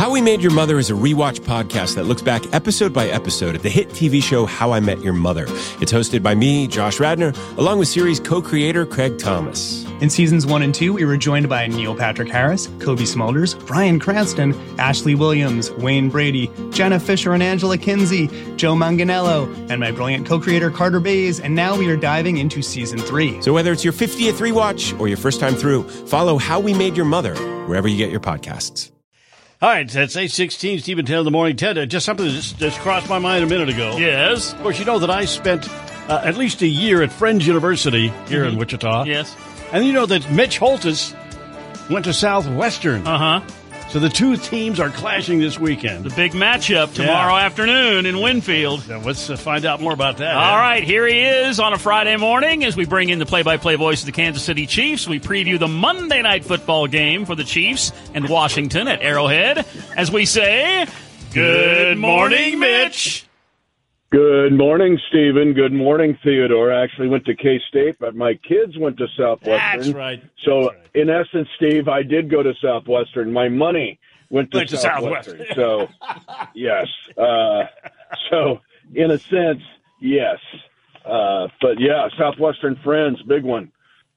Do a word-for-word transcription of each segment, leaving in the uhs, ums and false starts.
How We Made Your Mother is a rewatch podcast that looks back episode by episode at the hit T V show How I Met Your Mother. It's hosted by me, Josh Radnor, along with series co-creator Craig Thomas. In seasons one and two, we were joined by Neil Patrick Harris, Kobe Smulders, Bryan Cranston, Ashley Williams, Wayne Brady, Jenna Fisher and Angela Kinsey, Joe Manganiello, and my brilliant co-creator Carter Bays, and now we are diving into season three. So whether it's your fiftieth rewatch or your first time through, follow How We Made Your Mother wherever you get your podcasts. All right, that's eight sixteen, Stephen ten in the morning. Ted, uh, just something that just, just crossed my mind a minute ago. Yes. Of course, you know that I spent uh, at least a year at Friends University here mm-hmm. in Wichita. Yes. And you know that Mitch Holtis went to Southwestern. Uh-huh. So the two teams are clashing this weekend. The big matchup tomorrow yeah. afternoon in Winfield. Now let's uh, find out more about that. All eh? right, here he is on a Friday morning as we bring in the play-by-play voice of the Kansas City Chiefs. We preview the Monday night football game for the Chiefs and Washington at Arrowhead. As we say, good morning, Mitch. Good morning, Stephen. Good morning, Theodore. I actually went to K-State, but my kids went to Southwestern. That's right. So, That's right. in essence, Steve, I did go to Southwestern. My money went to went Southwestern. To Southwestern. So, yes. Uh, so, in a sense, yes. Uh, but, yeah, Southwestern Friends, big one.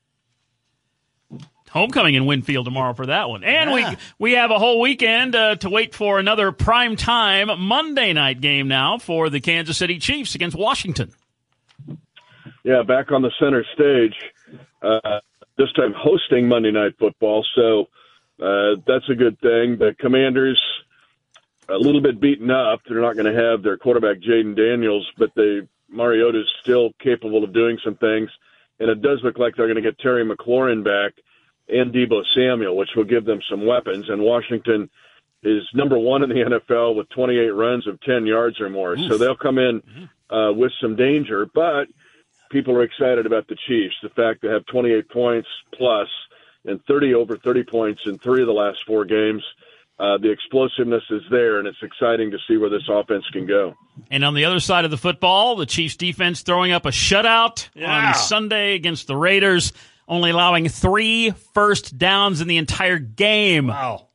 Homecoming in Winfield tomorrow for that one. And Yeah. we we have a whole weekend uh, to wait for another prime time Monday night game now for the Kansas City Chiefs against Washington. Yeah, back on the center stage, uh, this time hosting Monday Night Football. So uh, that's a good thing. The Commanders, a little bit beaten up. They're not going to have their quarterback, Jaden Daniels, but they, Mariota's still capable of doing some things. And it does look like they're going to get Terry McLaurin back and Deebo Samuel, which will give them some weapons. And Washington is number one in the N F L with twenty-eight runs of ten yards or more. Oof. So they'll come in uh, with some danger. But people are excited about the Chiefs, the fact they have twenty-eight points plus and thirty over thirty points in three of the last four games. Uh, the explosiveness is there, and it's exciting to see where this offense can go. And on the other side of the football, the Chiefs defense throwing up a shutout Yeah. on Sunday against the Raiders, only allowing three first downs in the entire game. Wow.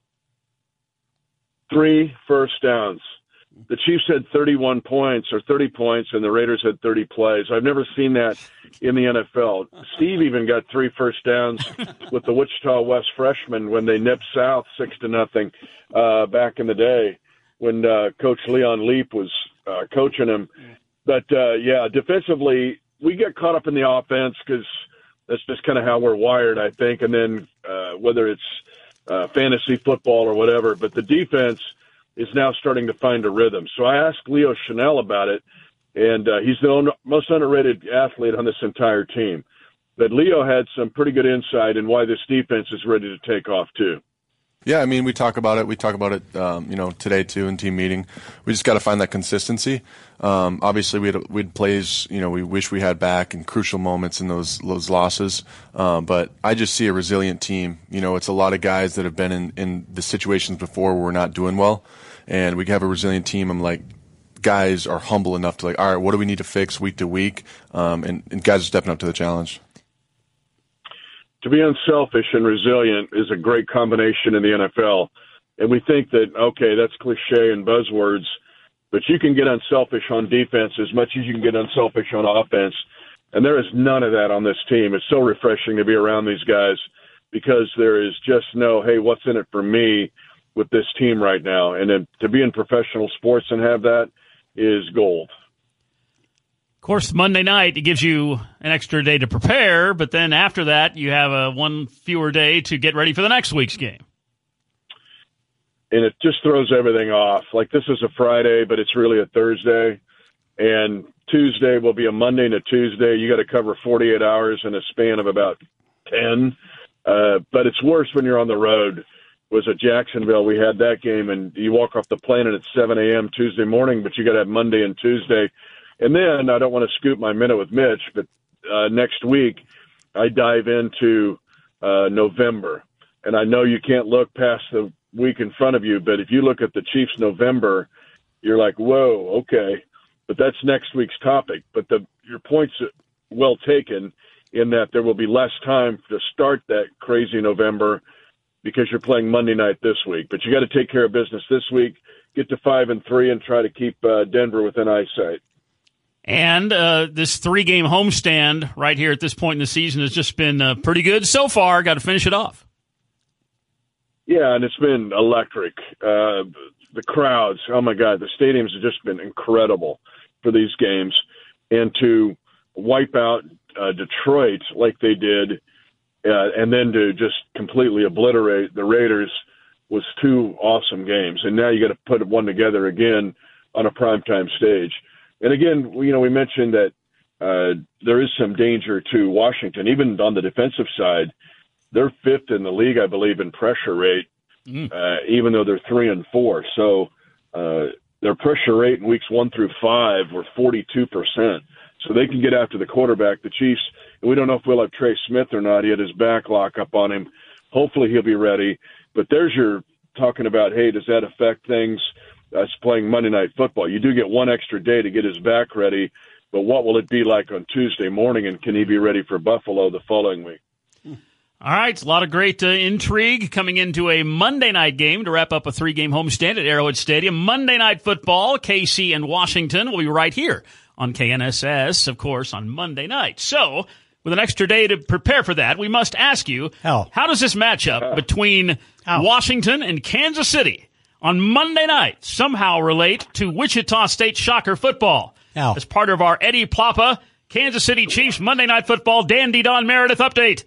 Three first downs. The Chiefs had thirty-one points or thirty points, and the Raiders had thirty plays. I've never seen that in the N F L. Steve even got three first downs with the Wichita West freshmen when they nipped South six to nothing uh, back in the day when uh, Coach Leon Leap was uh, coaching him. But, uh, yeah, defensively, we get caught up in the offense because that's just kind of how we're wired, I think. And then uh, whether it's uh, fantasy football or whatever, but the defense is now starting to find a rhythm. So I asked Leo Chanel about it, and uh, he's the un- most underrated athlete on this entire team. But Leo had some pretty good insight in why this defense is ready to take off, too. Yeah, I mean, we talk about it. We talk about it, um, you know, today, too, in team meeting. We just got to find that consistency. Um, obviously, we had, we'd plays, you know, we wish we had back in crucial moments in those those losses. Um, but I just see a resilient team. You know, it's a lot of guys that have been in, in the situations before where we're not doing well. And we have a resilient team. I'm like, guys are humble enough to like, all right, what do we need to fix week to week? Um, and, and guys are stepping up to the challenge. To be unselfish and resilient is a great combination in the N F L. And we think that, okay, that's cliche and buzzwords, but you can get unselfish on defense as much as you can get unselfish on offense. And there is none of that on this team. It's so refreshing to be around these guys because there is just no, hey, what's in it for me with this team right now? And then to be in professional sports and have that is gold. Of course, Monday night, it gives you an extra day to prepare, but then after that, you have a one fewer day to get ready for the next week's game. And it just throws everything off. Like, this is a Friday, but it's really a Thursday. And Tuesday will be a Monday and a Tuesday. You got to cover forty-eight hours in a span of about ten. Uh, but it's worse when you're on the road. It was at Jacksonville. We had that game, and you walk off the plane at seven a.m. Tuesday morning, but you got to have Monday and Tuesday. And then, I don't want to scoop my minute with Mitch, but uh, next week I dive into uh, November. And I know you can't look past the week in front of you, but if you look at the Chiefs' November, you're like, whoa, okay. But that's next week's topic. But the, your point's well taken in that there will be less time to start that crazy November. because you're playing Monday night this week. But you got to take care of business this week, get to five and three, and try to keep uh, Denver within eyesight. And uh, this three-game homestand right here at this point in the season has just been uh, pretty good so far. Got to finish it off. Yeah, and it's been electric. Uh, the crowds, oh, my God, the stadiums have just been incredible for these games. And to wipe out uh, Detroit like they did, uh, and then to just completely obliterate the Raiders was two awesome games. And now you got to put one together again on a primetime stage. And again, you know, we mentioned that uh, there is some danger to Washington, even on the defensive side. They're fifth in the league, I believe, in pressure rate, mm. uh, even though they're three and four. So uh, their pressure rate in weeks one through five were forty-two percent. So they can get after the quarterback. The Chiefs, and we don't know if we'll have Trey Smith or not. He had his back lock up on him. Hopefully he'll be ready. But there's your talking about, hey, does that affect things? That's playing Monday Night Football. You do get one extra day to get his back ready. But what will it be like on Tuesday morning, and can he be ready for Buffalo the following week? All right, a lot of great uh, intrigue coming into a Monday night game to wrap up a three-game homestand at Arrowhead Stadium. Monday Night Football, K C and Washington will be right here on K N S S, of course, on Monday night. So, with an extra day to prepare for that, we must ask you, How, how does this matchup between How? Washington and Kansas City on Monday night somehow relate to Wichita State Shocker football? How? As part of our Eddie Plapa, Kansas City Chiefs Monday Night Football Dandy Don Meredith update.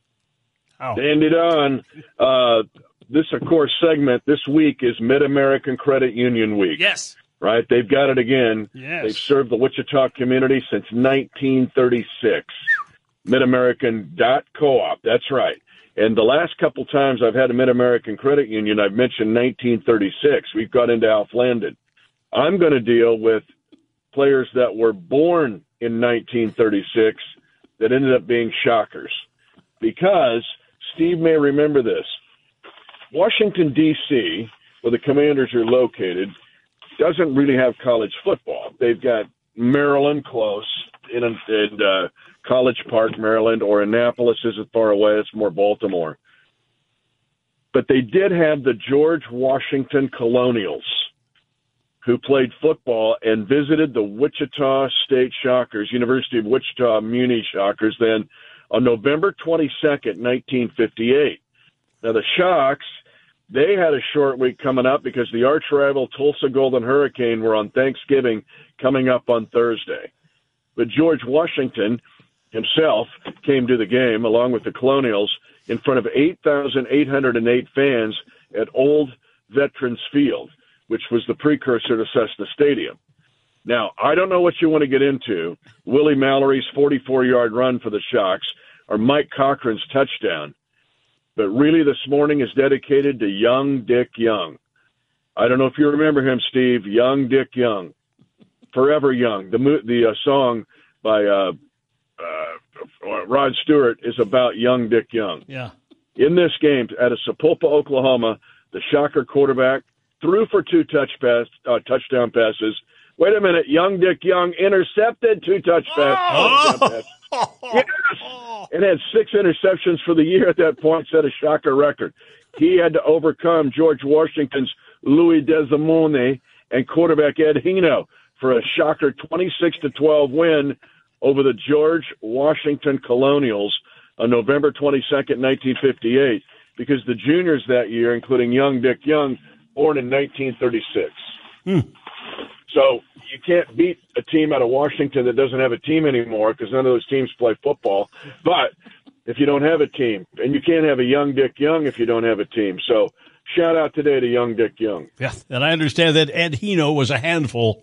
Oh. Dandy Don. Uh, this, of course, segment this week is Mid-American Credit Union Week. Yes. Right? They've got it again. Yes. They've served the Wichita community since nineteen thirty-six. Mid-American dot co-op. That's right. And the last couple times I've had a Mid-American Credit Union, I've mentioned nineteen thirty-six. We've got into Alf Landon. I'm going to deal with players that were born in nineteen thirty-six that ended up being Shockers. Because Steve may remember this. Washington, D C, where the Commanders are located, doesn't really have college football. They've got Maryland close in, in uh, College Park, Maryland, or Annapolis isn't far away. It's more Baltimore. But they did have the George Washington Colonials, who played football and visited the Wichita State Shockers, University of Wichita Muni Shockers, then on November twenty-second, nineteen fifty-eight. Now, the Shocks, they had a short week coming up because the arch rival Tulsa Golden Hurricane were on Thanksgiving coming up on Thursday. But George Washington himself came to the game along with the Colonials in front of eight thousand eight hundred eight fans at Old Veterans Field, which was the precursor to Cessna Stadium. Now, I don't know what you want to get into, Willie Mallory's forty-four-yard run for the Shocks or Mike Cochran's touchdown, but really this morning is dedicated to young Dick Young. I don't know if you remember him, Steve, young Dick Young, Forever Young. The the uh, song by uh, uh, Rod Stewart is about young Dick Young. Yeah. In this game at Sapulpa, Oklahoma, the Shocker quarterback threw for two touch pass, uh, touchdown passes. Wait a minute, young Dick Young intercepted two touch passes. Oh. Yes. And had six interceptions for the year at that point, set a Shocker record. He had to overcome George Washington's Louis Desimone and quarterback Ed Hino for a Shocker twenty-six to twelve win over the George Washington Colonials on November twenty-second, nineteen fifty-eight, because the juniors that year, including young Dick Young, born in nineteen thirty-six. Hmm. So you can't beat a team out of Washington that doesn't have a team anymore because none of those teams play football. But if you don't have a team, and you can't have a young Dick Young if you don't have a team. So shout out today to young Dick Young. Yeah, and I understand that Ed Hino was a handful.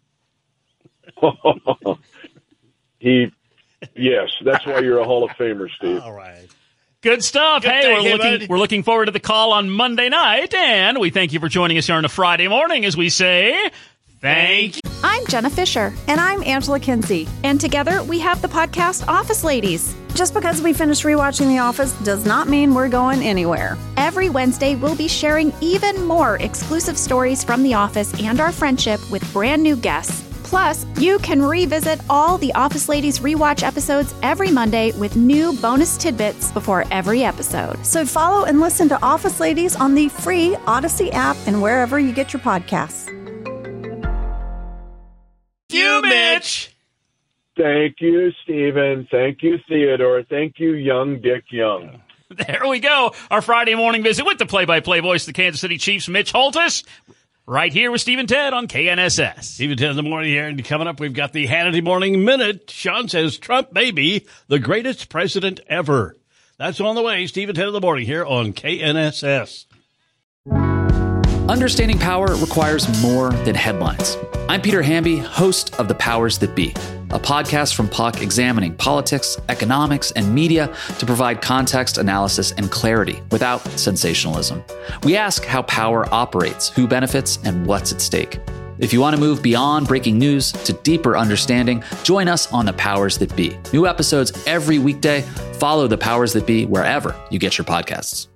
he, yes, that's why you're a Hall of Famer, Steve. All right. Good stuff. Good hey, day, we're hey, looking buddy. we're looking forward to the call on Monday night, and we thank you for joining us here on a Friday morning as we say thank you. I'm Jenna Fisher. And I'm Angela Kinsey. And together we have the podcast Office Ladies. Just because we finished rewatching The Office does not mean we're going anywhere. Every Wednesday we'll be sharing even more exclusive stories from The Office and our friendship with brand new guests. Plus, you can revisit all the Office Ladies rewatch episodes every Monday with new bonus tidbits before every episode. So follow and listen to Office Ladies on the free Odyssey app and wherever you get your podcasts. You, Mitch! Thank you, Stephen. Thank you, Theodore. Thank you, young Dick Young. There we go. Our Friday morning visit with the play-by-play voice of the Kansas City Chiefs, Mitch Holthus. Right here with Steve and Ted on K N S S. Steve and Ted in the morning here, and coming up, we've got the Hannity Morning Minute. Sean says Trump may be the greatest president ever. That's on the way. Steve and Ted in the morning here on K N S S. Understanding power requires more than headlines. I'm Peter Hamby, host of The Powers That Be, a podcast from Puck examining politics, economics, and media to provide context, analysis, and clarity without sensationalism. We ask how power operates, who benefits, and what's at stake. If you want to move beyond breaking news to deeper understanding, join us on The Powers That Be. New episodes every weekday. Follow The Powers That Be wherever you get your podcasts.